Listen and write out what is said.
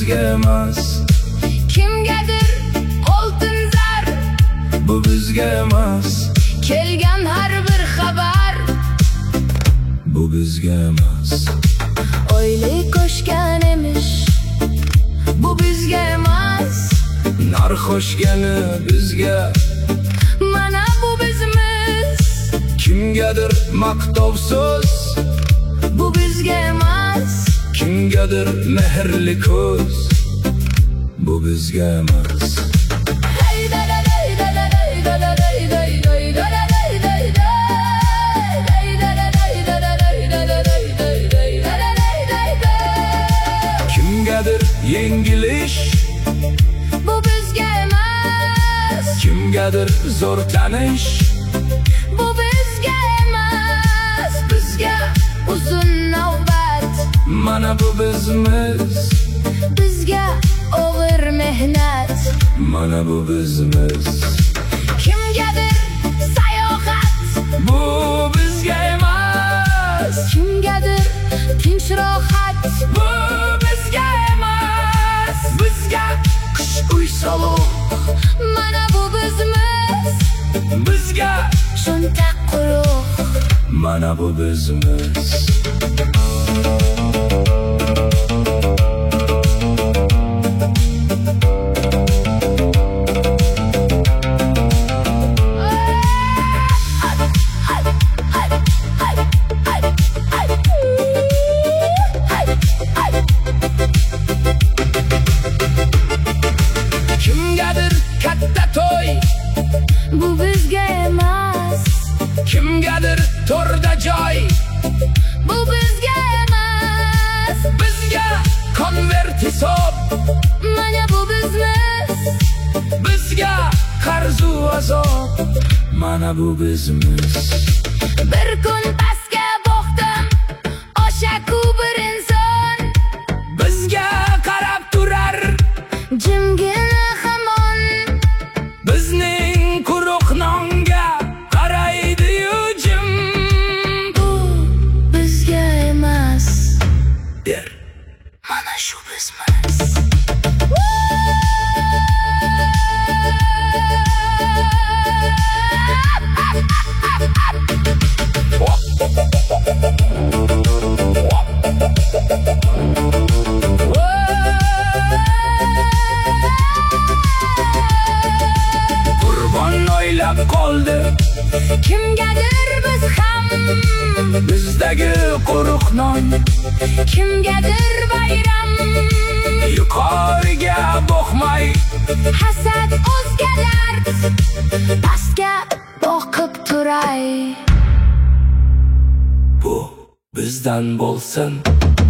bizga emas. Kimgadir oltin zar, bu bizga emas. kelgan har bir xabar, bu bizga emas. oyli qo'shgan emish, bu bizga emas. Narx oshgani bizga, mana bu bizmiz. kimgadir maqtov so'z, Bu bizga emas. kimgadir mehrli ko'z, bu bizga emas. Kimgadir yengilish, Bu bizga emas. kimgadir zo'r tanish, Bu bizga emas. Bizga uzun navbat, mana bu bizmiz. bizga og'ir mehnat, Mana bu bizmiz. kimgadir sayohat, Bu bizga emas. kimgadir tinch rohat, Bu bizga emas. Bizga qish uy soluq, mana bu bizmiz. bizga Cho'ntak quruq, mana bu bizmiz. Kimgadir katta to'y, bu bizga emas. kimgadir to'rda joy, Bu bizga emas. bizga konvert hisob, Mana bu bizmiz. bizga qarzu azob, mana bu bizmiz. Bir kun pastga boqdim, osha-ku bir inson, Bizga qarab turar, jimgina hamon. bizning quruq nonga qaraydi-yu jim. Bu bizga emas. Der Mana shu bizmiz. Qurbon o'ylab qoldi, Kimgadir biz ham, bizdagi quruq non. kimgadir bayram. Yuqoriga boqmay, Hasad o'zgalar, pastga boqib turay. bu bizdan bo'lsin.